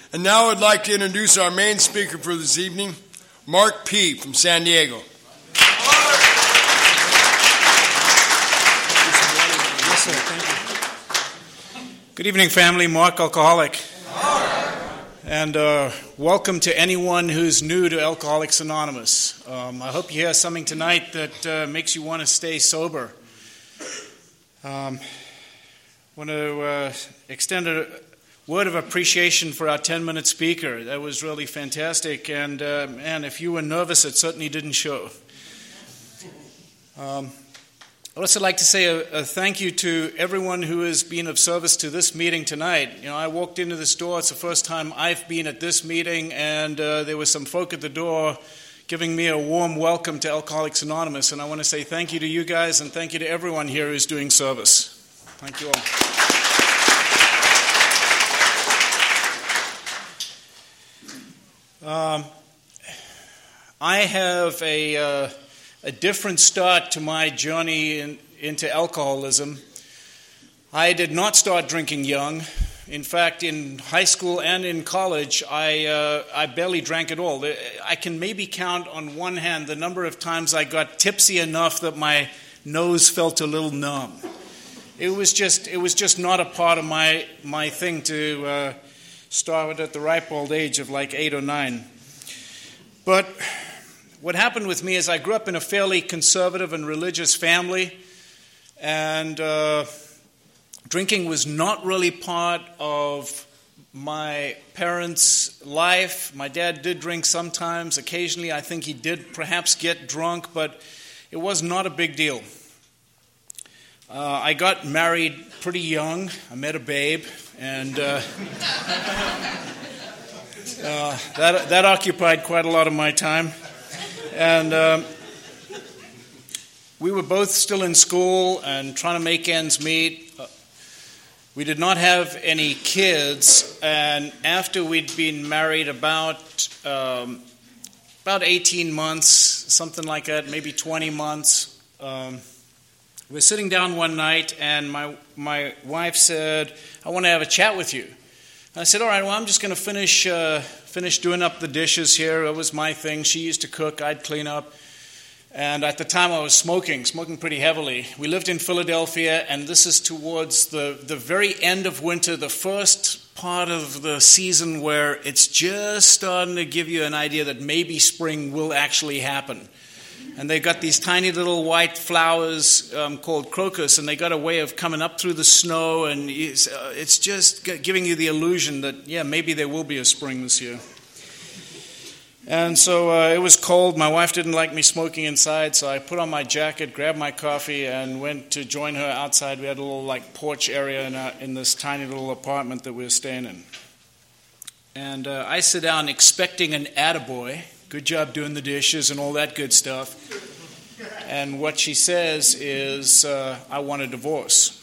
And now I'd like to introduce our main speaker for this evening, Mark P. from San Diego. Yes, sir. Thank you. Good evening, family. Mark, alcoholic. And welcome to anyone who's new to Alcoholics Anonymous. I hope you hear something tonight that makes you want to stay sober. I want to extend a word of appreciation for our 10-minute speaker. That was really fantastic. And, man, if you were nervous, it certainly didn't show. I'd also like to say a thank you to everyone who has been of service to this meeting tonight. You know, I walked into this door. It's the first time I've been at this meeting, and there were some folk at the door giving me a warm welcome to Alcoholics Anonymous. And I want to say thank you to you guys, and thank you to everyone here who's doing service. Thank you all. I have a different start to my journey into alcoholism. I did not start drinking young. In fact, in high school and in college, I barely drank at all. I can maybe count on one hand the number of times I got tipsy enough that my nose felt a little numb. It was just not a part of my thing to start at the ripe old age of like 8 or 9. But what happened with me is I grew up in a fairly conservative and religious family, and drinking was not really part of my parents' life. My dad did drink sometimes. Occasionally, I think he did perhaps get drunk, but it was not a big deal. I got married pretty young. I met a babe, and that occupied quite a lot of my time. And we were both still in school and trying to make ends meet. We did not have any kids, and after we'd been married about 18 months, something like that, maybe 20 months, we were sitting down one night, and my wife said, "I want to have a chat with you." And I said, "All right, well, I'm just going to finish doing up the dishes here." It was my thing. She used to cook. I'd clean up. And at the time, I was smoking pretty heavily. We lived in Philadelphia, and this is towards the very end of winter, the first part of the season where it's just starting to give you an idea that maybe spring will actually happen. And they got these tiny little white flowers called crocus, and they got a way of coming up through the snow, and it's just giving you the illusion that, yeah, maybe there will be a spring this year. And so it was cold. My wife didn't like me smoking inside, so I put on my jacket, grabbed my coffee, and went to join her outside. We had a little porch area in this tiny little apartment that we were staying in. And I sit down expecting an attaboy. Good job doing the dishes and all that good stuff. And what she says is, "I want a divorce."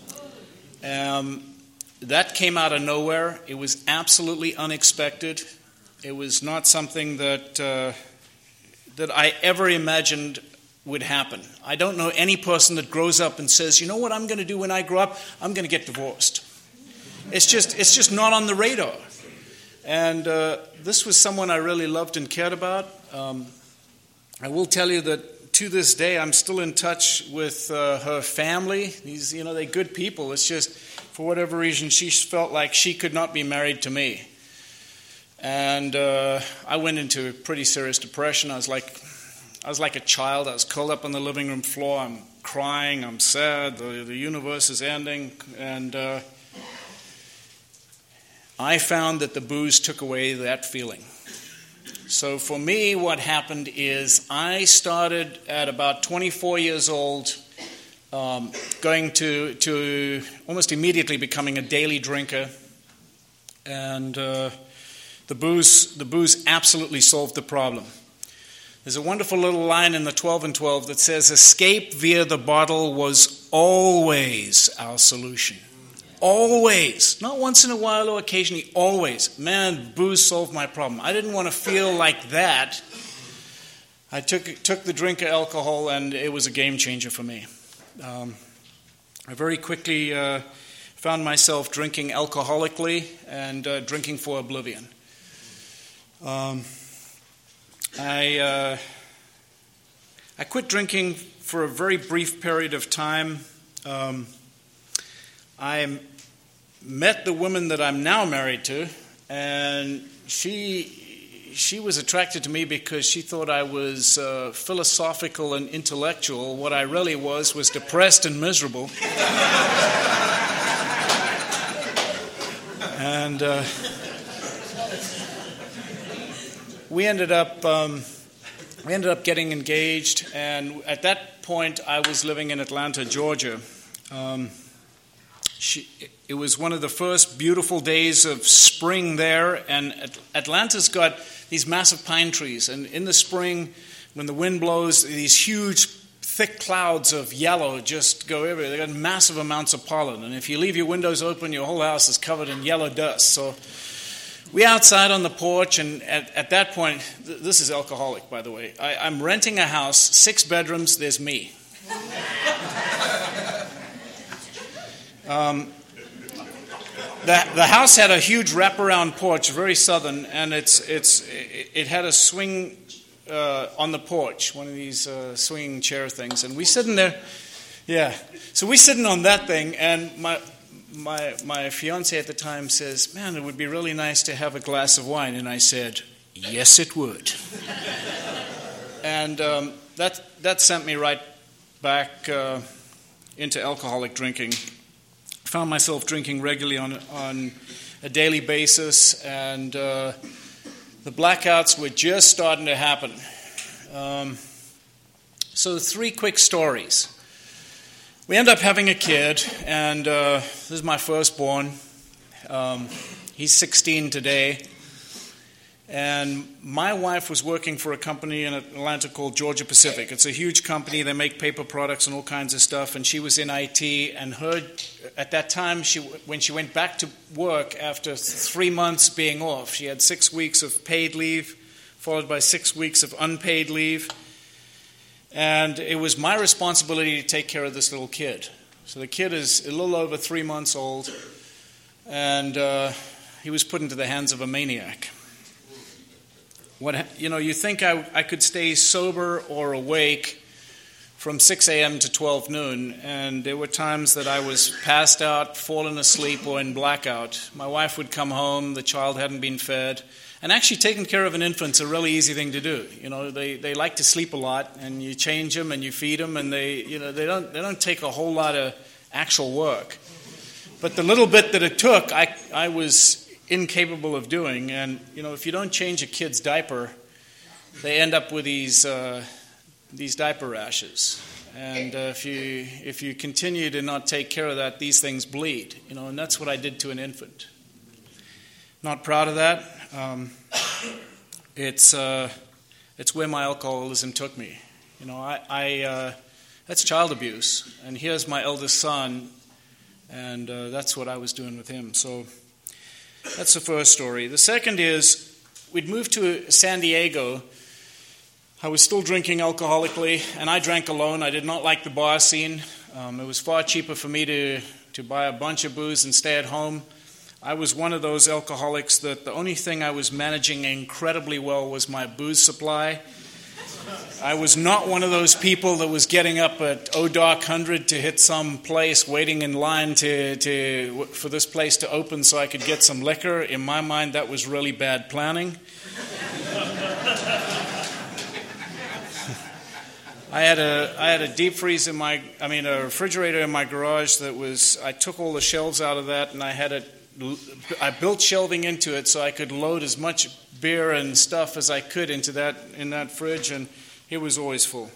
That came out of nowhere. It was absolutely unexpected. It was not something that I ever imagined would happen. I don't know any person that grows up and says, "You know what I'm going to do when I grow up? I'm going to get divorced." It's just not on the radar. And this was someone I really loved and cared about. I will tell you that to this day, I'm still in touch with her family. They're good people. It's just, for whatever reason, she felt like she could not be married to me. And I went into pretty serious depression. I was like a child. I was curled up on the living room floor. I'm crying. I'm sad. The universe is ending. And I found that the booze took away that feeling. So for me, what happened is I started at about 24 years old, going to almost immediately becoming a daily drinker. And the booze absolutely solved the problem. There's a wonderful little line in the 12 and 12 that says, "Escape via the bottle was always our solution." Always. Not once in a while or occasionally, always. Man, booze solved my problem. I didn't want to feel like that. I took the drink of alcohol, and it was a game changer for me. I very quickly found myself drinking alcoholically and drinking for oblivion. I quit drinking for a very brief period of time. I met the woman that I'm now married to, and she was attracted to me because she thought I was philosophical and intellectual. What I really was depressed and miserable. And we ended up getting engaged, and at that point I was living in Atlanta, Georgia. It was one of the first beautiful days of spring there, and Atlanta's got these massive pine trees, and in the spring, when the wind blows, these huge, thick clouds of yellow just go everywhere. They've got massive amounts of pollen, and if you leave your windows open, your whole house is covered in yellow dust. So we're outside on the porch, and at that point, this is alcoholic, by the way. I'm renting a house, 6 bedrooms, there's me. The house had a huge wraparound porch, very southern, and it had a swing on the porch, one of these swinging chair things, and we sitting there. Yeah, so we sitting on that thing, and my fiance at the time says, "Man, it would be really nice to have a glass of wine," and I said, "Yes, it would." And that sent me right back into alcoholic drinking. Found myself drinking regularly on a daily basis, and the blackouts were just starting to happen. So 3 quick stories. We end up having a kid, and this is my firstborn. He's 16 today. And my wife was working for a company in Atlanta called Georgia Pacific. It's a huge company. They make paper products and all kinds of stuff. And she was in IT. And at that time, when she went back to work after 3 months being off, she had 6 weeks of paid leave, followed by 6 weeks of unpaid leave. And it was my responsibility to take care of this little kid. So the kid is a little over 3 months old. And he was put into the hands of a maniac. You think I could stay sober or awake from 6 a.m. to 12 noon, and there were times that I was passed out, fallen asleep, or in blackout. My wife would come home, the child hadn't been fed, and actually taking care of an infant's a really easy thing to do. They like to sleep a lot, and you change them and you feed them, and they don't take a whole lot of actual work. But the little bit that it took, I was incapable of doing, and if you don't change a kid's diaper, they end up with these diaper rashes, and if you continue to not take care of that, these things bleed, and that's what I did to an infant. Not proud of that. It's where my alcoholism took me. That's child abuse, and here's my eldest son, and that's what I was doing with him. So that's the first story. The second is, we'd moved to San Diego. I was still drinking alcoholically, and I drank alone. I did not like the bar scene. It was far cheaper for me to buy a bunch of booze and stay at home. I was one of those alcoholics that the only thing I was managing incredibly well was my booze supply. I was not one of those people that was getting up at dark 100 to hit some place, waiting in line for this place to open so I could get some liquor. In my mind, that was really bad planning. I had a deep freeze a refrigerator in my garage I took all the shelves out of that, and I built shelving into it so I could load as much beer and stuff as I could in that fridge, and it was always full.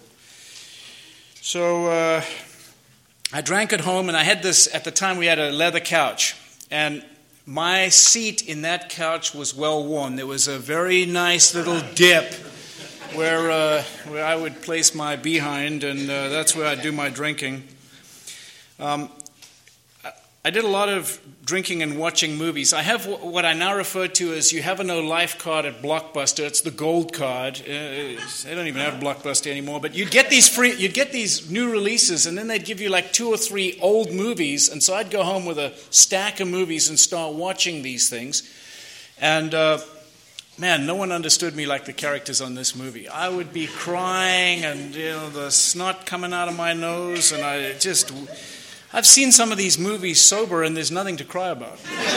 So I drank at home, and I had this, at the time we had a leather couch, and my seat in that couch was well worn. There was a very nice little dip where I would place my behind, and that's where I'd do my drinking. I did a lot of drinking and watching movies. I have what I now refer to as you have a no life card at Blockbuster. It's the gold card. They don't even have Blockbuster anymore. But you'd get these new releases, and then they'd give you like 2 or 3 old movies. And so I'd go home with a stack of movies and start watching these things. And man, no one understood me like the characters on this movie. I would be crying, and the snot coming out of my nose, and I've seen some of these movies sober, and there's nothing to cry about.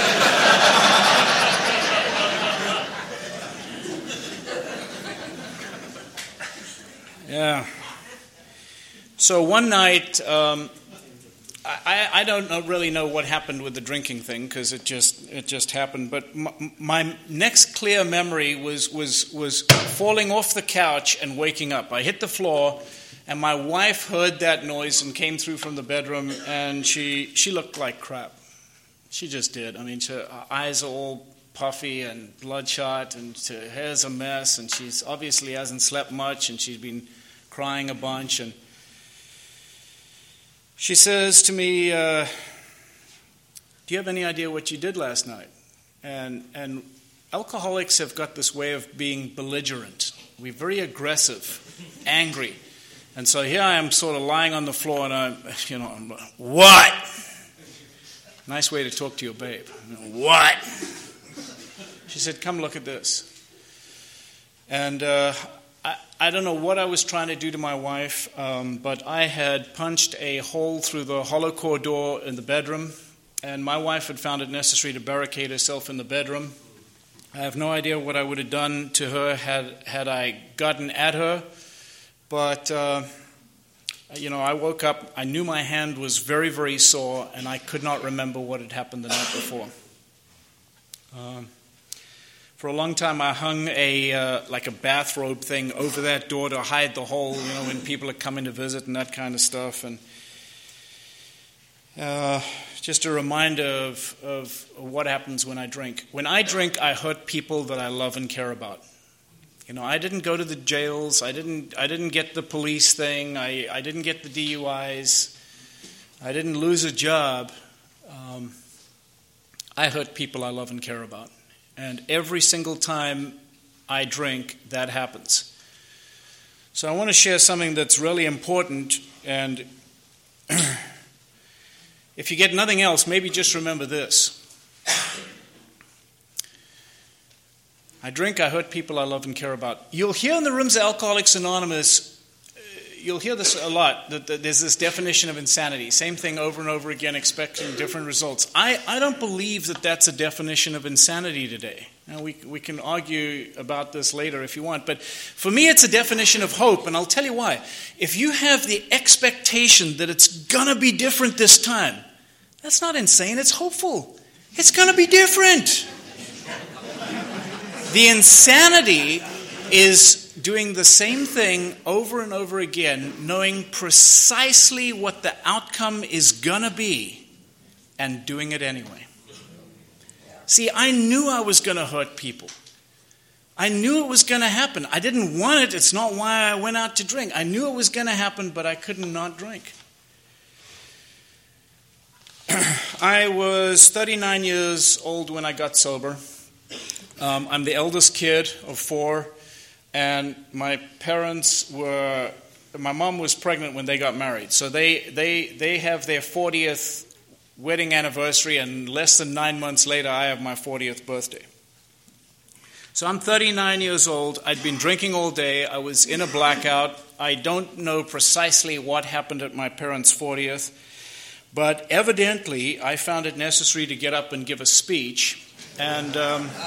Yeah. So one night, I don't really know what happened with the drinking thing because it just happened. But my next clear memory was falling off the couch and waking up. I hit the floor. And my wife heard that noise and came through from the bedroom, and she looked like crap. She just did. I mean, her eyes are all puffy and bloodshot, and her hair's a mess, and she's obviously hasn't slept much, and she's been crying a bunch. And she says to me, do you have any idea what you did last night? And alcoholics have got this way of being belligerent. We're very aggressive, angry. And so here I am sort of lying on the floor, and I'm what? Nice way to talk to your babe. What? She said, come look at this. And I don't know what I was trying to do to my wife, but I had punched a hole through the hollow core door in the bedroom, and my wife had found it necessary to barricade herself in the bedroom. I have no idea what I would have done to her had I gotten at her. But, I woke up, I knew my hand was very, very sore, and I could not remember what had happened the night before. For a long time, I hung a bathrobe thing over that door to hide the hole, when people are coming to visit and that kind of stuff. And just a reminder of what happens when I drink. When I drink, I hurt people that I love and care about. I didn't go to the jails. I didn't get the police thing. I didn't get the DUIs. I didn't lose a job. I hurt people I love and care about. And every single time I drink, that happens. So I want to share something that's really important. And if you get nothing else, maybe just remember this. I drink, I hurt people I love and care about. You'll hear in the rooms of Alcoholics Anonymous, you'll hear this a lot, that there's this definition of insanity. Same thing over and over again, expecting different results. I don't believe that that's a definition of insanity today. Now, we can argue about this later if you want, but for me it's a definition of hope, and I'll tell you why. If you have the expectation that it's going to be different this time, that's not insane, it's hopeful. It's going to be different. The insanity is doing the same thing over and over again, knowing precisely what the outcome is going to be, and doing it anyway. See, I knew I was going to hurt people. I knew it was going to happen. I didn't want it. It's not why I went out to drink. I knew it was going to happen, but I couldn't not drink. I was 39 years old when I got sober. I'm the eldest kid of 4, and my mom was pregnant when they got married. So they have their 40th wedding anniversary, and less than 9 months later, I have my 40th birthday. So I'm 39 years old. I'd been drinking all day. I was in a blackout. I don't know precisely what happened at my parents' 40th, but evidently I found it necessary to get up and give a speech. And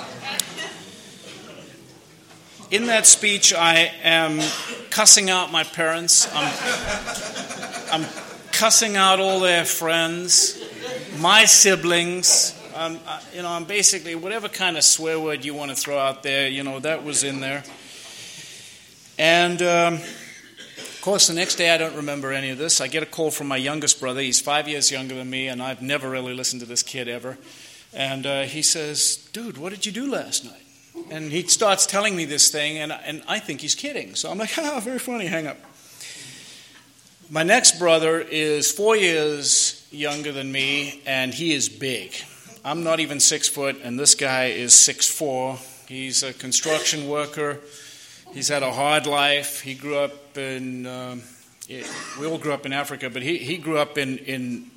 in that speech, I am cussing out my parents. I'm cussing out all their friends, my siblings. I'm basically whatever kind of swear word you want to throw out there. That was in there. And of course, the next day I don't remember any of this. I get a call from my youngest brother. He's 5 years younger than me, and I've never really listened to this kid ever. And he says, "Dude, what did you do last night?" And he starts telling me this thing, and I think he's kidding. So I'm like, very funny, hang up. My next brother is 4 years younger than me, and he is big. I'm not even 6 foot, and this guy is 6'4". He's a construction worker. He's had a hard life. He grew up in, we all grew up in Africa, but he grew up in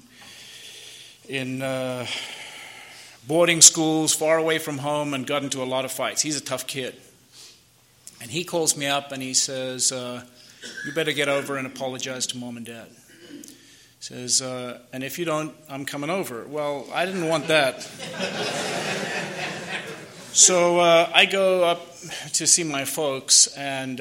boarding schools far away from home and got into a lot of fights. He's a tough kid. And he calls me up and he says, you better get over and apologize to Mom and Dad. Says, and if you don't, I'm coming over. Well, I didn't want that. So I go up to see my folks, and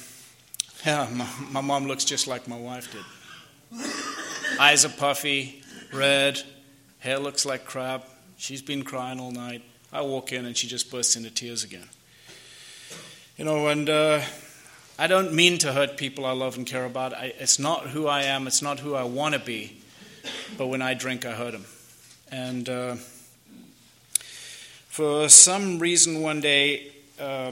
my mom looks just like my wife did. Eyes are puffy, red, hair looks like crap. She's been crying all night. I walk in, and she just bursts into tears again. And I don't mean to hurt people I love and care about. It's not who I am. It's not who I want to be. But when I drink, I hurt them. And for some reason one day, I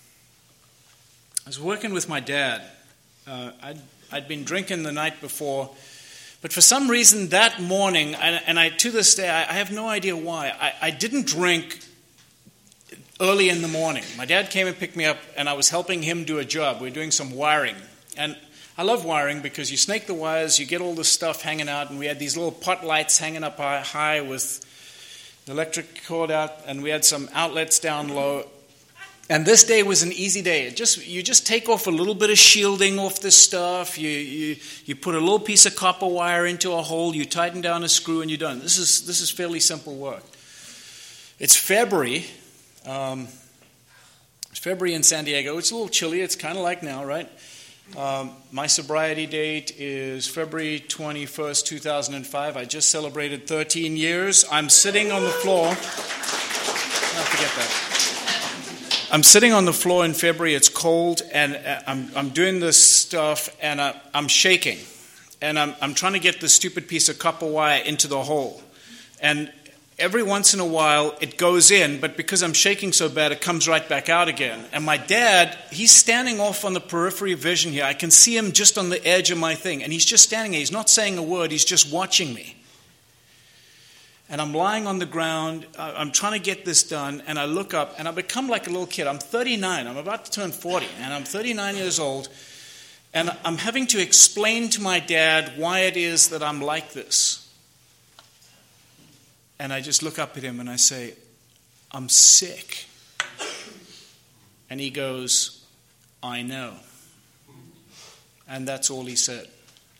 was working with my dad. I'd been drinking the night before. But for some reason that morning, and to this day, I have no idea why, I didn't drink early in the morning. My dad came and picked me up, and I was helping him do a job. We were doing some wiring. And I love wiring because you snake the wires, you get all this stuff hanging out, and we had these little pot lights hanging up high with the electric cord out, and we had some outlets down low. And this day was an easy day. You just take off a little bit of shielding off this stuff. You put a little piece of copper wire into a hole. You tighten down a screw, and you're done. This is fairly simple work. It's February. It's February in San Diego. It's a little chilly. It's kind of like now, right? My sobriety date is February 21st, 2005. I just celebrated 13 years. I'm sitting on the floor. I'll forget that. I'm sitting on the floor in February. It's cold, and I'm doing this stuff, and I'm shaking. And I'm trying to get this stupid piece of copper wire into the hole. And every once in a while, it goes in, but because I'm shaking so bad, it comes right back out again. And my dad, he's standing off on the periphery of vision here. I can see him just on the edge of my thing, and he's just standing there. He's not saying a word. He's just watching me. And I'm lying on the ground. I'm trying to get this done, and I look up, and I become like a little kid. I'm 39. I'm about to turn 40, and I'm 39 years old, and I'm having to explain to my dad why it is that I'm like this. And I just look up at him and I say, I'm sick. And he goes, I know. And that's all he said.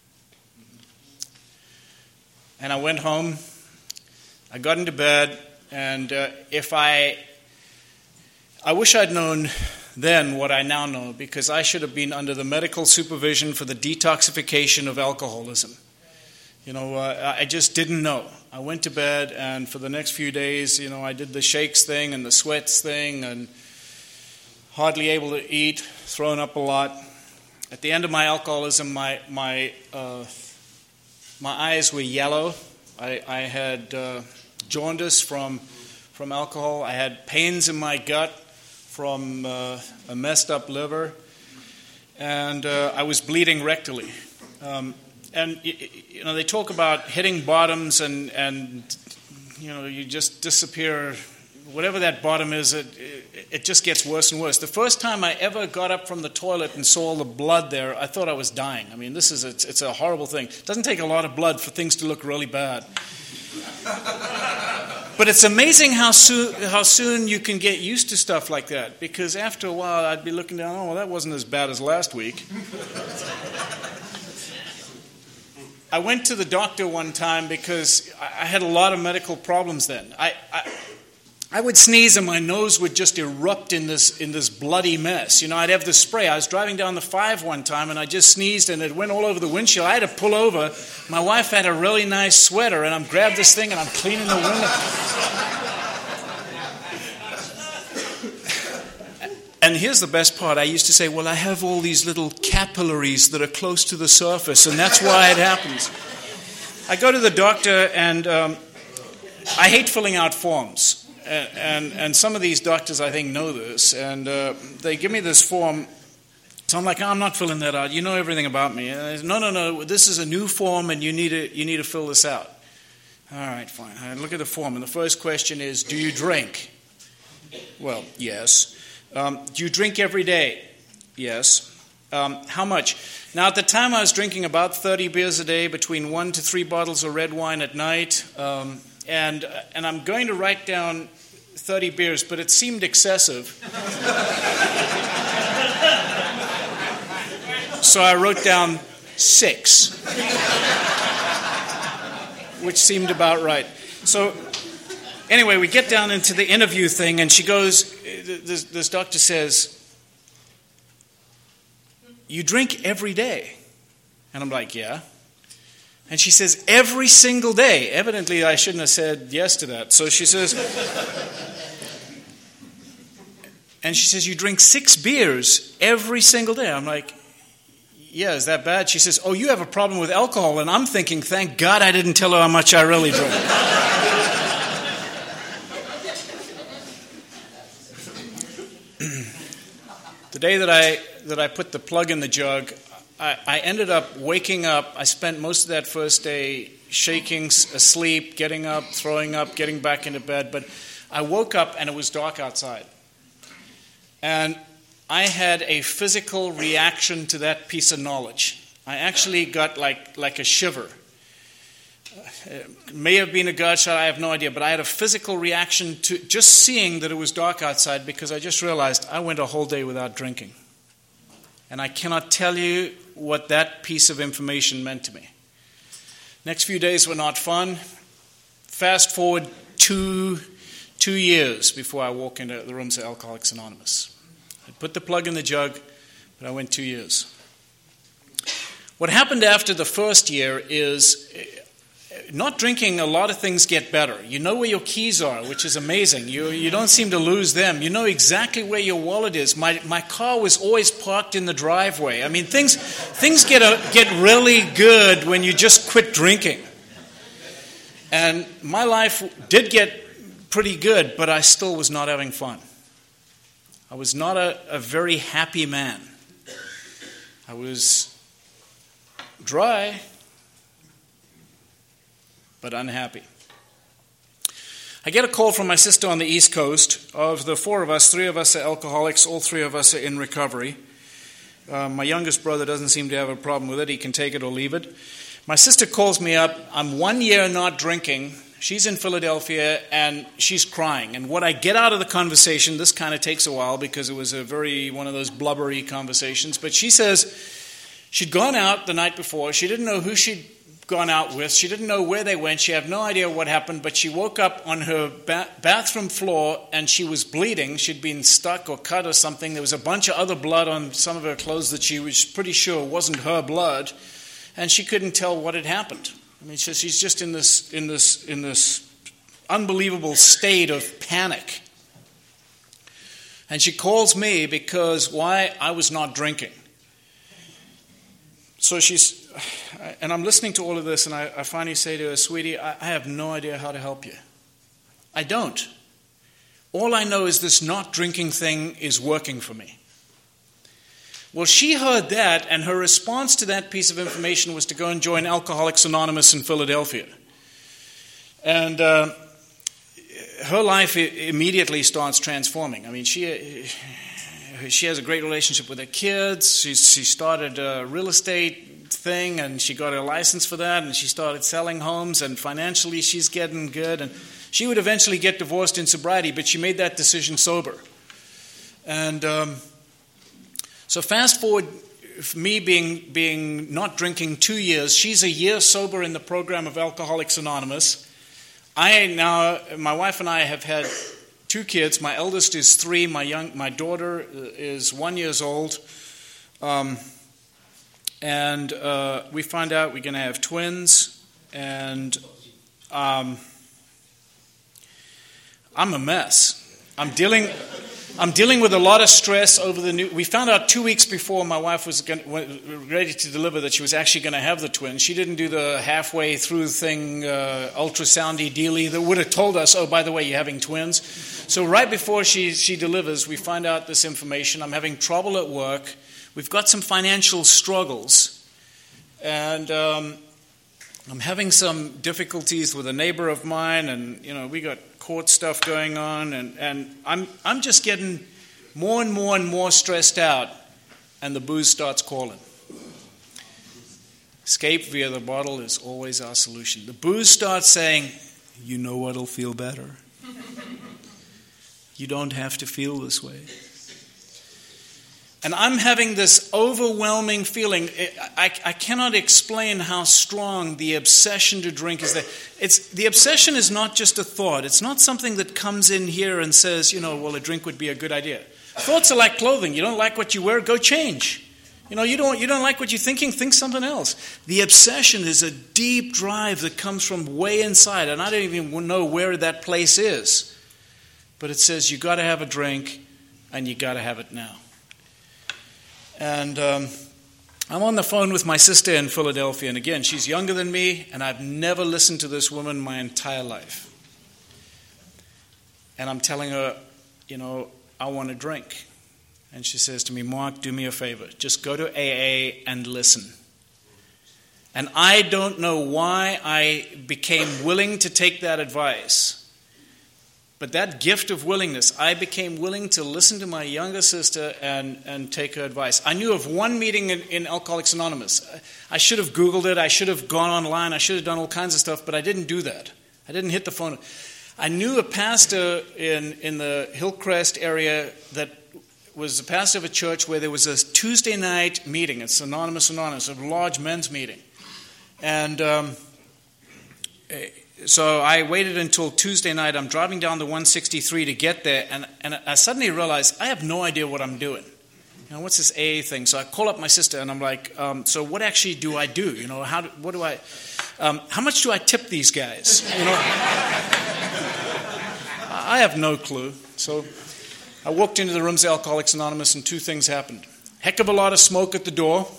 And I went home. I got into bed. And I wish I'd known then what I now know, because I should have been under the medical supervision for the detoxification of alcoholism. I just didn't know. I went to bed, and for the next few days, I did the shakes thing and the sweats thing, and hardly able to eat, throwing up a lot. At the end of my alcoholism, my eyes were yellow. I had jaundice from alcohol. I had pains in my gut from a messed up liver, and I was bleeding rectally. And they talk about hitting bottoms and you just disappear. Whatever that bottom is, it just gets worse and worse. The first time I ever got up from the toilet and saw the blood there, I thought I was dying. I mean, it's a horrible thing. It doesn't take a lot of blood for things to look really bad. But it's amazing how soon you can get used to stuff like that, because after a while I'd be looking down, oh, well, that wasn't as bad as last week. I went to the doctor one time because I had a lot of medical problems then. I would sneeze and my nose would just erupt in this bloody mess. I'd have this spray. I was driving down the 5 one time and I just sneezed and it went all over the windshield. I had to pull over. My wife had a really nice sweater and I grabbed this thing and I'm cleaning the window. And here's the best part. I used to say, well, I have all these little capillaries that are close to the surface, and that's why it happens. I go to the doctor, and I hate filling out forms. And some of these doctors, I think, know this. And they give me this form. So I'm like, I'm not filling that out. You know everything about me. And I say, no. This is a new form, and you need to fill this out. All right, fine. I look at the form, and the first question is, do you drink? Well, yes. Do you drink every day? Yes. How much? Now, at the time, I was drinking about 30 beers a day, between 1 to 3 bottles of red wine at night, and I'm going to write down 30 beers, but it seemed excessive. So I wrote down 6, which seemed about right. So anyway, we get down into the interview thing, and she goes, this doctor says, you drink every day? And I'm like, yeah. And she says, every single day. Evidently, I shouldn't have said yes to that. So she says, and she says, you drink 6 beers every single day. I'm like, yeah, is that bad? She says, oh, you have a problem with alcohol. And I'm thinking, thank God I didn't tell her how much I really drink. The day that I put the plug in the jug, I ended up waking up. I spent most of that first day shaking, asleep, getting up, throwing up, getting back into bed. But I woke up and it was dark outside. And I had a physical reaction to that piece of knowledge. I actually got like a shiver. It may have been a gunshot, I have no idea, but I had a physical reaction to just seeing that it was dark outside, because I just realized I went a whole day without drinking. And I cannot tell you what that piece of information meant to me. Next few days were not fun. Fast forward 2 years before I walk into the rooms of Alcoholics Anonymous. I put the plug in the jug, but I went 2 years. What happened after the first year is, not drinking, a lot of things get better. You know where your keys are, which is amazing. You don't seem to lose them. You know exactly where your wallet is. My car was always parked in the driveway. I mean, things get really good when you just quit drinking. And my life did get pretty good, but I still was not having fun. I was not a very happy man. I was dry, but unhappy. I get a call from my sister on the East Coast. Of the 4 of us, 3 of us are alcoholics, all 3 of us are in recovery. My youngest brother doesn't seem to have a problem with it. He can take it or leave it. My sister calls me up. I'm 1 year not drinking. She's in Philadelphia, and she's crying. And what I get out of the conversation, this kind of takes a while because it was one of those blubbery conversations, but she says she'd gone out the night before. She didn't know who she'd gone out with. She didn't know where they went. She had no idea what happened, but she woke up on her bathroom floor, and she was bleeding. She'd been stuck or cut or something. There was a bunch of other blood on some of her clothes that she was pretty sure wasn't her blood, and she couldn't tell what had happened. I mean, she's just in this unbelievable state of panic. And she calls me because why I was not drinking. So and I'm listening to all of this, and I finally say to her, sweetie, I have no idea how to help you. I don't. All I know is this not drinking thing is working for me. Well, she heard that, and her response to that piece of information was to go and join Alcoholics Anonymous in Philadelphia. And her life immediately starts transforming. I mean, she has a great relationship with her kids. She started a real estate thing, and she got a license for that, and she started selling homes, and financially she's getting good. And she would eventually get divorced in sobriety, but she made that decision sober. And so fast forward, me being not drinking 2 years, she's a year sober in the program of Alcoholics Anonymous. My wife and I have had 2 kids. My eldest is 3. My daughter is 1 year old. And we find out we're going to have twins. And I'm a mess. I'm dealing with a lot of stress over the new. We found out 2 weeks before my wife was ready to deliver that she was actually going to have the twins. She didn't do the halfway through thing, ultrasoundy dealy that would have told us, oh, by the way, you're having twins. So right before she delivers, we find out this information. I'm having trouble at work. We've got some financial struggles, and I'm having some difficulties with a neighbor of mine, and we got court stuff going on, and I'm just getting more and more stressed out, and the booze starts calling. Escape via the bottle is always our solution. The booze starts saying, "You know what'll feel better? You don't have to feel this way." And I'm having this overwhelming feeling. I cannot explain how strong the obsession to drink is. The obsession is not just a thought. It's not something that comes in here and says, well, a drink would be a good idea. Thoughts are like clothing. You don't like what you wear, go change. You don't like what you're thinking, think something else. The obsession is a deep drive that comes from way inside, and I don't even know where that place is. But it says you got to have a drink, and you got to have it now. And I'm on the phone with my sister in Philadelphia, and again, she's younger than me, and I've never listened to this woman my entire life. And I'm telling her, I want a drink. And she says to me, "Mark, do me a favor. Just go to AA and listen." And I don't know why I became willing to take that advice. But that gift of willingness, I became willing to listen to my younger sister and take her advice. I knew of one meeting in Alcoholics Anonymous. I should have Googled it. I should have gone online. I should have done all kinds of stuff, but I didn't do that. I didn't hit the phone. I knew a pastor in the Hillcrest area that was the pastor of a church where there was a Tuesday night meeting. It's Anonymous, a large men's meeting. And so I waited until Tuesday night. I'm driving down the 163 to get there, and I suddenly realized I have no idea what I'm doing. What's this AA thing? So I call up my sister, and I'm like, so what actually do I do? How much do I tip these guys? I have no clue. So I walked into the rooms of Alcoholics Anonymous, and two things happened. Heck of a lot of smoke at the door,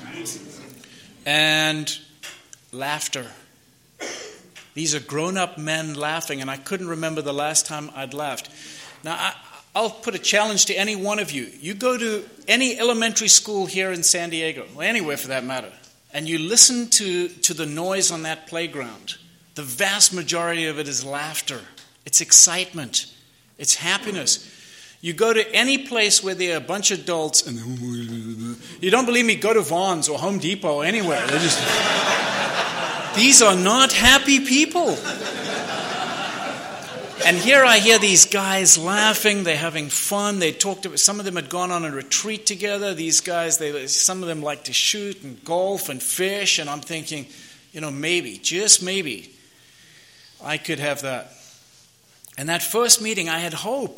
and laughter. These are grown-up men laughing, and I couldn't remember the last time I'd laughed. Now, I'll put a challenge to any one of you. You go to any elementary school here in San Diego, or anywhere for that matter, and you listen to the noise on that playground. The vast majority of it is laughter. It's excitement. It's happiness. You go to any place where there are a bunch of adults, and you don't believe me, go to Vons or Home Depot or anywhere. These are not happy people. And here I hear these guys laughing. They're having fun. Some of them had gone on a retreat together. These guys, some of them like to shoot and golf and fish. And I'm thinking, maybe, just maybe, I could have that. And that first meeting, I had hope.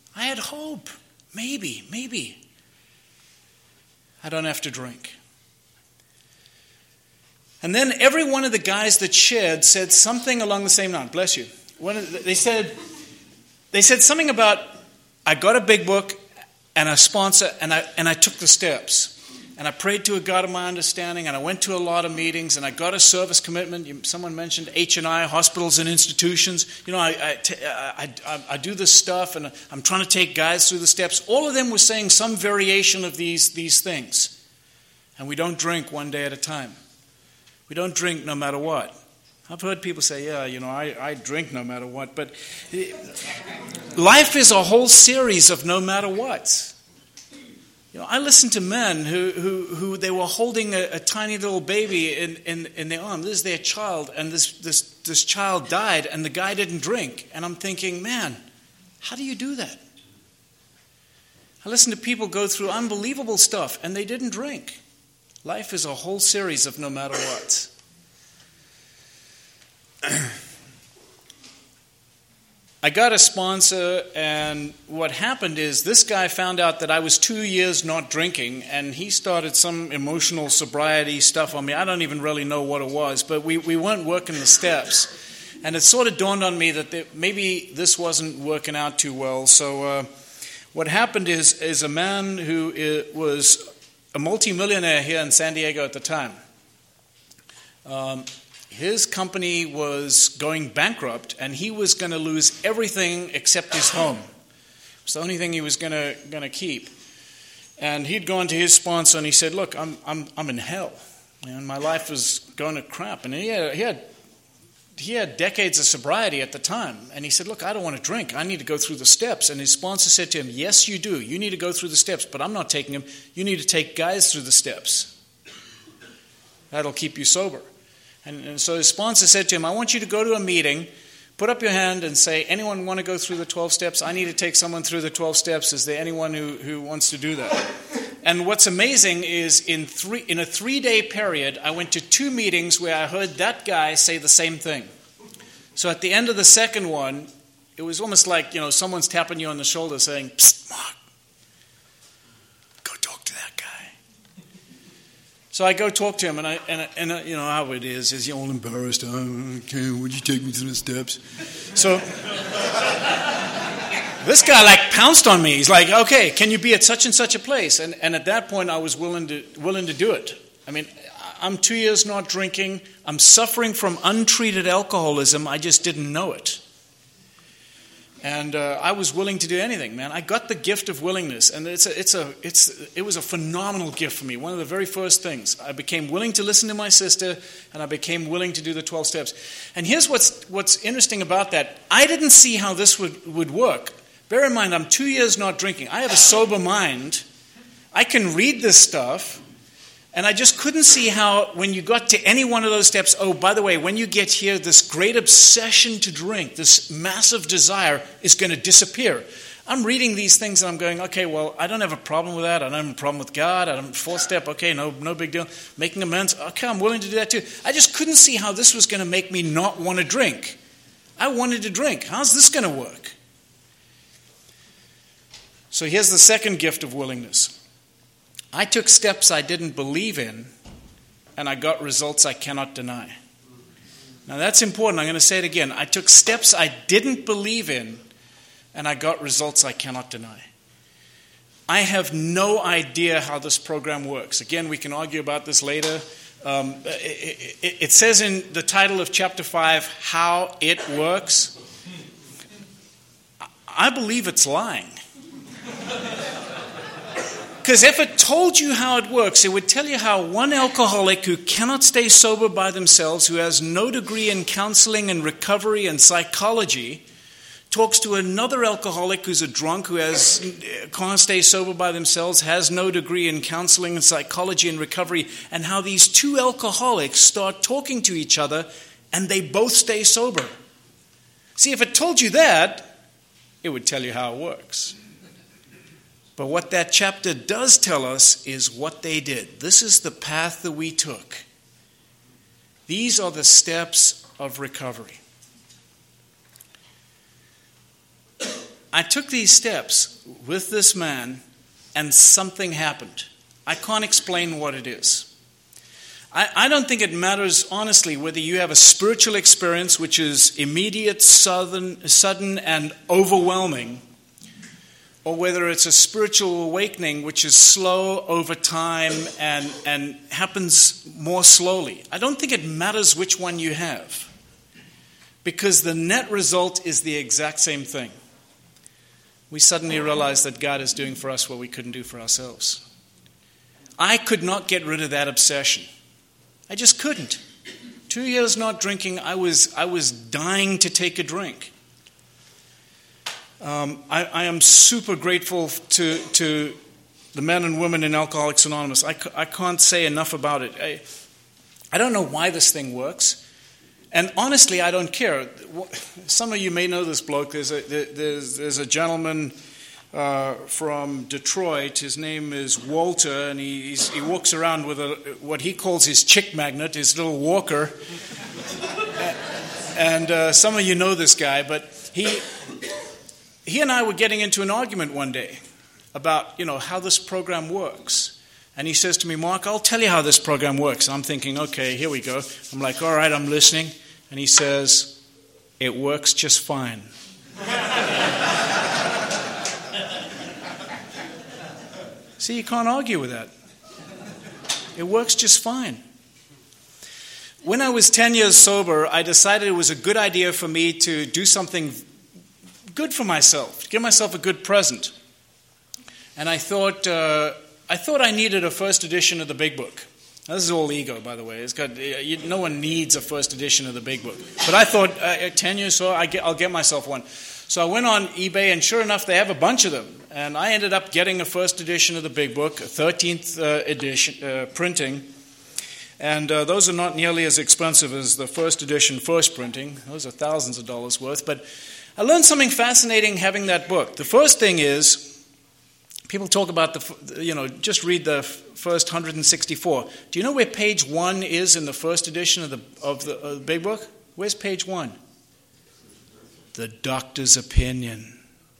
Maybe. I don't have to drink. And then every one of the guys that shared said something along the same line. Bless you. They said something about, I got a big book and a sponsor, and I took the steps. And I prayed to a God of my understanding, and I went to a lot of meetings, and I got a service commitment. Someone mentioned H&I, hospitals and institutions. I do this stuff, and I'm trying to take guys through the steps. All of them were saying some variation of these things. And we don't drink one day at a time. We don't drink no matter what. I've heard people say, I drink no matter what. But life is a whole series of no matter what. I listen to men who they were holding a tiny little baby in their arm. This is their child, and this child died, and the guy didn't drink. And I'm thinking, man, how do you do that? I listen to people go through unbelievable stuff, and they didn't drink. Life is a whole series of no matter what. I got a sponsor, and what happened is this guy found out that I was 2 years not drinking, and he started some emotional sobriety stuff on me. I don't even really know what it was, but we weren't working the steps. And it sort of dawned on me that maybe this wasn't working out too well. So what happened is a man who was a multimillionaire here in San Diego at the time. His company was going bankrupt, and he was going to lose everything except his home. It's the only thing he was going to keep. And he'd gone to his sponsor, and he said, "Look, I'm in hell. And my life was going to crap. And he had decades of sobriety at the time. And he said, look, I don't want to drink. I need to go through the steps. And his sponsor said to him, yes, you do. You need to go through the steps, but I'm not taking him. You need to take guys through the steps. That'll keep you sober. And so his sponsor said to him, I want you to go to a meeting, put up your hand and say, anyone want to go through the 12 steps? I need to take someone through the 12 steps. Is there anyone who wants to do that? And what's amazing is in a 3-day period, I went to 2 meetings where I heard that guy say the same thing. So at the end of the second one, it was almost like, someone's tapping you on the shoulder saying, psst, Mark, go talk to that guy. So I go talk to him, and you know how it is you're all embarrassed. Oh, okay, would you take me through the steps? So this guy pounced on me. He's like, okay, can you be at such and such a place? And at that point, I was willing to do it. I mean, I'm 2 years not drinking. I'm suffering from untreated alcoholism. I just didn't know it. And I was willing to do anything, man. I got the gift of willingness, and it was a phenomenal gift for me. One of the very first things. I became willing to listen to my sister, and I became willing to do the 12 steps. And here's what's interesting about that. I didn't see how this would work. Bear in mind, I'm 2 years not drinking. I have a sober mind. I can read this stuff. And I just couldn't see how, when you got to any one of those steps, oh, by the way, when you get here, this great obsession to drink, this massive desire is going to disappear. I'm reading these things and I'm going, okay, well, I don't have a problem with that. I don't have a problem with God. I don't 4th step, okay, no big deal. Making amends, okay, I'm willing to do that too. I just couldn't see how this was going to make me not want to drink. I wanted to drink. How's this going to work? So here's the second gift of willingness. I took steps I didn't believe in, and I got results I cannot deny. Now that's important. I'm going to say it again. I took steps I didn't believe in, and I got results I cannot deny. I have no idea how this program works. Again, we can argue about this later. It says in the title of chapter 5, how it works. I believe it's lying. Because if it told you how it works, it would tell you how one alcoholic who cannot stay sober by themselves, who has no degree in counseling and recovery and psychology, talks to another alcoholic who's a drunk who can't stay sober by themselves, has no degree in counseling and psychology and recovery, and how these two alcoholics start talking to each other and they both stay sober. See, if it told you that, it would tell you how it works. But what that chapter does tell us is what they did. This is the path that we took. These are the steps of recovery. I took these steps with this man, and something happened. I can't explain what it is. I don't think it matters, honestly, whether you have a spiritual experience, which is immediate, sudden, and overwhelming, or whether it's a spiritual awakening which is slow over time and happens more slowly. I don't think it matters which one you have, because the net result is the exact same thing. We suddenly realize that God is doing for us what we couldn't do for ourselves. I could not get rid of that obsession. I just couldn't. 2 years not drinking, I was dying to take a drink. I am super grateful to the men and women in Alcoholics Anonymous. I can't say enough about it. I don't know why this thing works. And honestly, I don't care. Some of you may know this bloke. There's a gentleman from Detroit. His name is Walter, and he walks around with what he calls his chick magnet, his little walker. And some of you know this guy, but he and I were getting into an argument one day about, how this program works. And he says to me, Mark, I'll tell you how this program works. And I'm thinking, okay, here we go. I'm like, all right, I'm listening. And he says, it works just fine. See, you can't argue with that. It works just fine. When I was 10 years sober, I decided it was a good idea for me to do something good for myself, to give myself a good present. And I thought I needed a first edition of the Big Book. Now, this is all ego, by the way. It's got no one needs a first edition of the Big Book. But I thought, 10 years so, I'll get myself one. So I went on eBay, and sure enough, they have a bunch of them. And I ended up getting a first edition of the Big Book, a 13th edition printing. And those are not nearly as expensive as the first edition first printing. Those are thousands of dollars worth. But I learned something fascinating having that book. The first thing is, people talk about just read the first 164. Do you know where page 1 is in the first edition of the Big Book? Where's page 1? The doctor's opinion.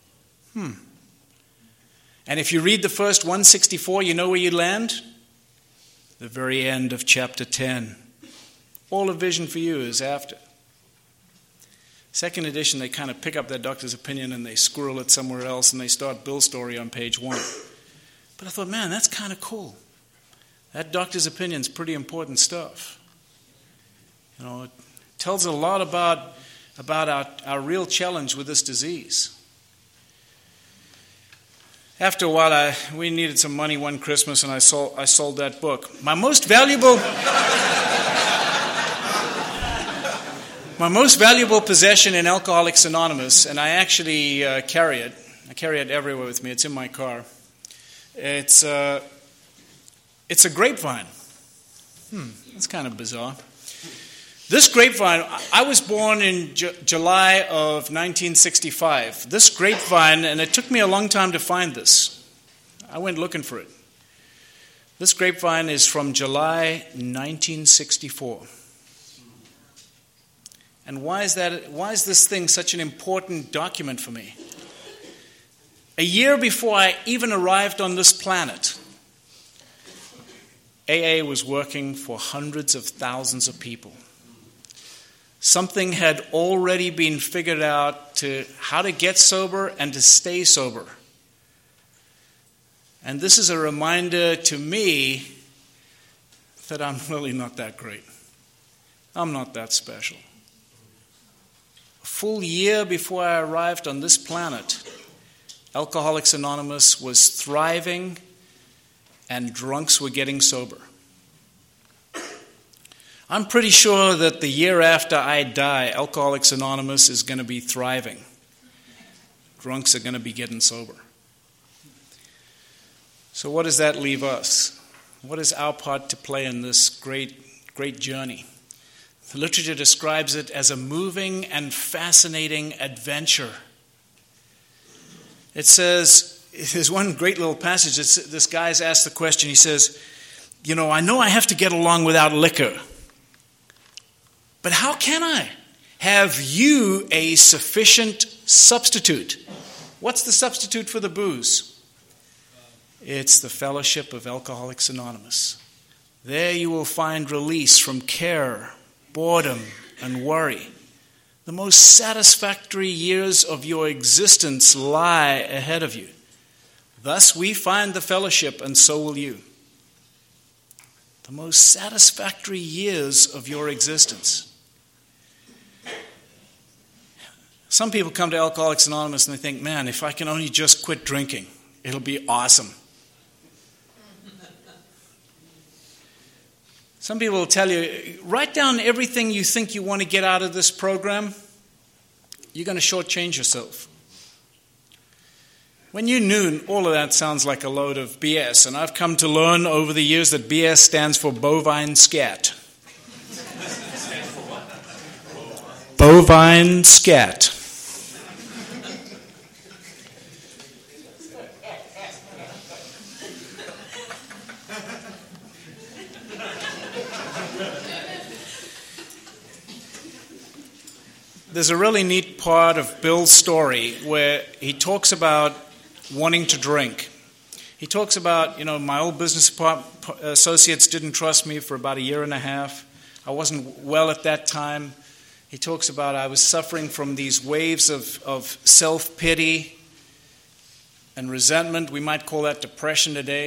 And if you read the first 164, you know where you land? The very end of chapter 10. All a vision for you is after. Second edition, they kind of pick up that doctor's opinion and they squirrel it somewhere else and they start Bill's story on page 1. But I thought, man, that's kind of cool. That doctor's opinion is pretty important stuff. It tells a lot about our real challenge with this disease. After a while, we needed some money one Christmas, and I sold that book. My most valuable possession in Alcoholics Anonymous, and I actually carry it. I carry it everywhere with me. It's in my car. It's a grapevine. That's kind of bizarre. This grapevine, I was born in July of 1965. This grapevine, and it took me a long time to find this. I went looking for it. This grapevine is from July 1964. And why is this thing such an important document for me? A year before I even arrived on this planet, AA was working for hundreds of thousands of people. Something had already been figured out to how to get sober and to stay sober. And this is a reminder to me that I'm really not that great. I'm not that special. A full year before I arrived on this planet, Alcoholics Anonymous was thriving and drunks were getting sober. I'm pretty sure that the year after I die, Alcoholics Anonymous is going to be thriving. Drunks are going to be getting sober. So what does that leave us? What is our part to play in this great journey? The literature describes it as a moving and fascinating adventure. It says, there's one great little passage. This guy's asked the question. He says, I know I have to get along without liquor. But how can I? Have you a sufficient substitute? What's the substitute for the booze? It's the fellowship of Alcoholics Anonymous. There you will find release from care, boredom, and worry. The most satisfactory years of your existence lie ahead of you. Thus we find the fellowship, and so will you. The most satisfactory years of your existence. Some people come to Alcoholics Anonymous and they think, man, if I can only just quit drinking, it'll be awesome. Some people will tell you, write down everything you think you want to get out of this program. You're going to shortchange yourself. When you knew, all of that sounds like a load of BS, and I've come to learn over the years that BS stands for bovine scat. Bovine scat. There's a really neat part of Bill's story where he talks about wanting to drink. He talks about, my old business associates didn't trust me for about a year and a half. I wasn't well at that time. He talks about I was suffering from these waves of self-pity and resentment. We might call that depression today.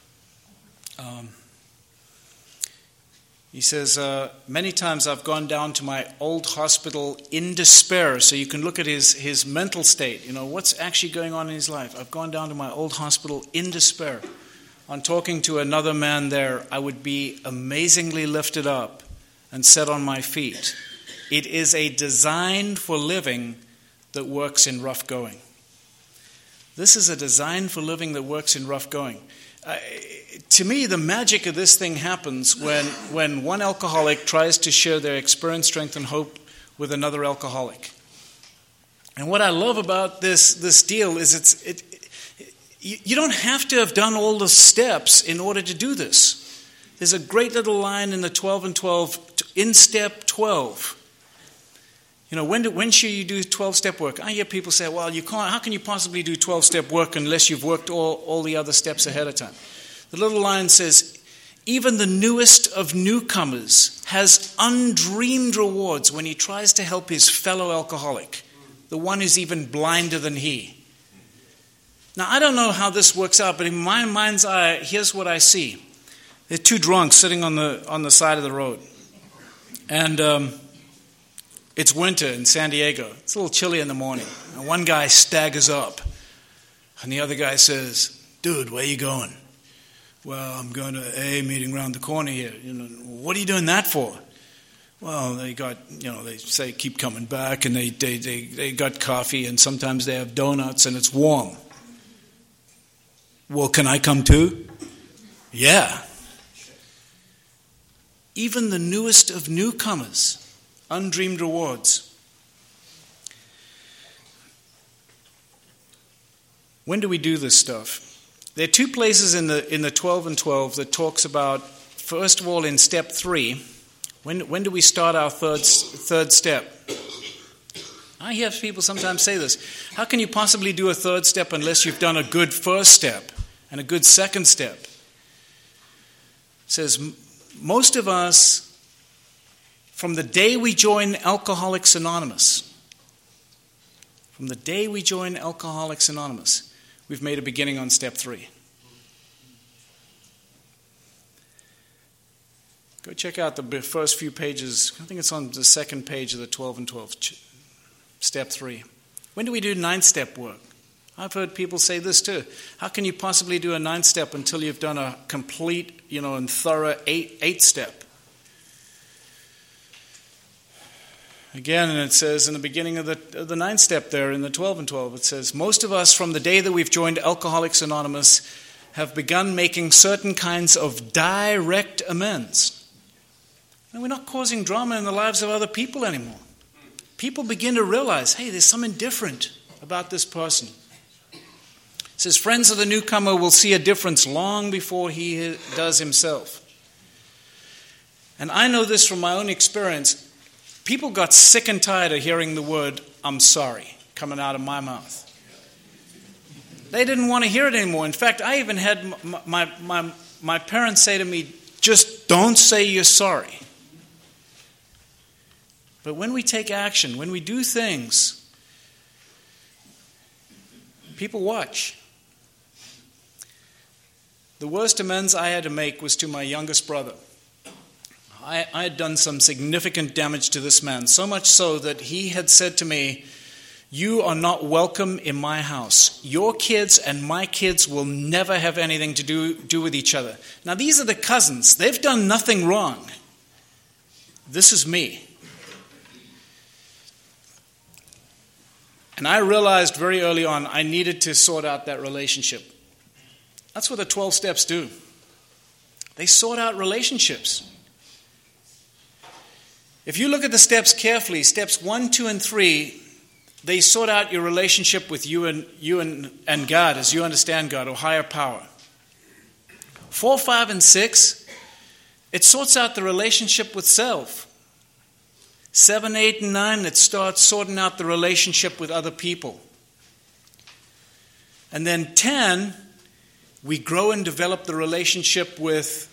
He says, many times I've gone down to my old hospital in despair. So you can look at his mental state, what's actually going on in his life. I've gone down to my old hospital in despair. on talking to another man there, I would be amazingly lifted up and set on my feet. It is a design for living that works in rough going. This is a design for living that works in rough going. To me, the magic of this thing happens when one alcoholic tries to share their experience, strength, and hope with another alcoholic. And what I love about this deal is you don't have to have done all the steps in order to do this. There's a great little line in the 12 and 12, in step 12. When should you do 12-step work? I hear people say, well, you can't. How can you possibly do 12-step work unless you've worked all the other steps ahead of time? The little line says, even the newest of newcomers has undreamed rewards when he tries to help his fellow alcoholic, the one who's even blinder than he. Now, I don't know how this works out, but in my mind's eye, here's what I see. There are two drunks sitting on the side of the road. And it's winter in San Diego. It's a little chilly in the morning. And one guy staggers up. And the other guy says, dude, where you going? Well, I'm going to a meeting around the corner here. What are you doing that for? Well, they say keep coming back, and they got coffee, and sometimes they have donuts, and it's warm. Well, can I come too? Yeah. Even the newest of newcomers, undreamed rewards. When do we do this stuff? There are two places in the 12 and 12 that talks about, first of all, in step 3, when do we start our third step? I hear people sometimes say this. How can you possibly do a third step unless you've done a good first step and a good second step? It says, most of us, from the day we join Alcoholics Anonymous, we've made a beginning on step 3. Go check out the first few pages. I think it's on the second page of the 12 and 12, step 3. When do we do 9th step work? I've heard people say this too. How can you possibly do a 9th step until you've done a complete, and thorough 8th step? Again, and it says in the beginning of the 9th step there in the 12 and 12, it says, most of us from the day that we've joined Alcoholics Anonymous have begun making certain kinds of direct amends. And we're not causing drama in the lives of other people anymore. People begin to realize, hey, there's something different about this person. It says, friends of the newcomer will see a difference long before he does himself. And I know this from my own experience. People got sick and tired of hearing the word, I'm sorry, coming out of my mouth. They didn't want to hear it anymore. In fact, I even had my parents say to me, just don't say you're sorry. But when we take action, when we do things, people watch. The worst amends I had to make was to my youngest brother. I had done some significant damage to this man, so much so that he had said to me, you are not welcome in my house. Your kids and my kids will never have anything to do with each other. Now, these are the cousins. They've done nothing wrong. This is me. And I realized very early on I needed to sort out that relationship. That's what the 12 steps do. They sort out relationships. If you look at the steps carefully, steps 1, 2, and 3, they sort out your relationship with you and God as you understand God or higher power. 4, 5, and 6, it sorts out the relationship with self. 7, 8, and 9, it starts sorting out the relationship with other people. And then 10, we grow and develop the relationship with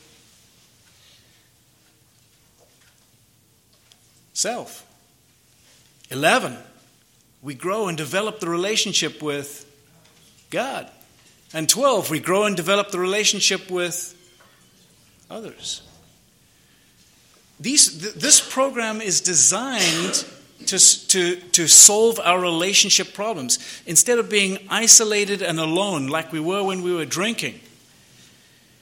self. 11, we grow and develop the relationship with God. And 12, we grow and develop the relationship with others. This program is designed to solve our relationship problems. Instead of being isolated and alone like we were when we were drinking,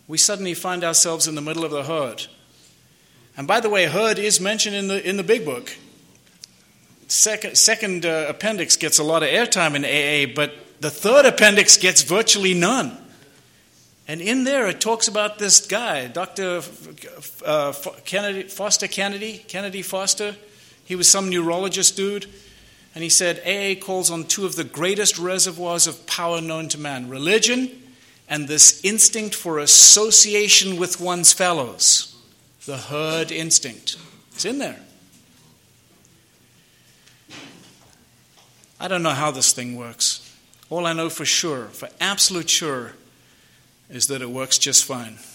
we suddenly find ourselves in the middle of the herd. And by the way, herd is mentioned in the big book. Second appendix gets a lot of airtime in AA, but the third appendix gets virtually none. And in there it talks about this guy, Dr. Kennedy Foster. He was some neurologist dude. And he said, AA calls on two of the greatest reservoirs of power known to man, religion and this instinct for association with one's fellows, the herd instinct. It's in there. I don't know how this thing works. All I know for sure, for absolute sure, is that it works just fine.